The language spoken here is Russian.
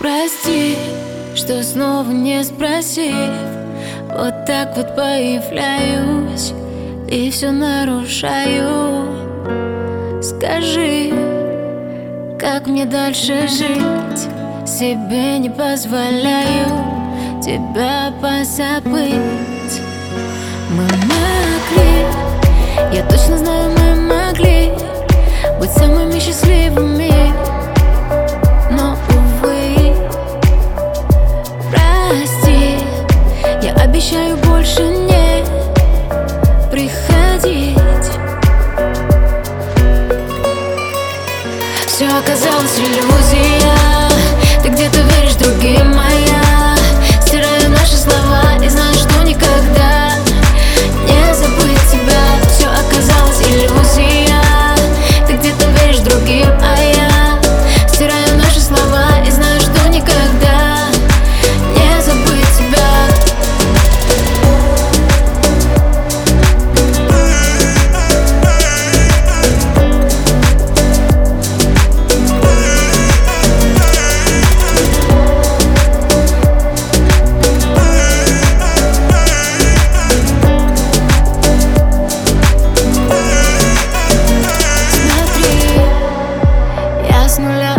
Прости, что снова не спросив, вот так вот появляюсь и все нарушаю. Скажи, как мне дальше жить? Себе не позволяю тебя позабыть. Мы могли, я точно знаю, мы могли быть самыми счастливыми, но, увы, прости, я обещаю больше не приходить. Все оказалось иллюзия, ты где-то веришь другим, моя. Стираю наши слова и знаю, что никогда не забыть тебя. Все оказалось иллюзия, ты где-то веришь другим, а я стираю наши слова и знаю, что никогда не забыть тебя. С нуля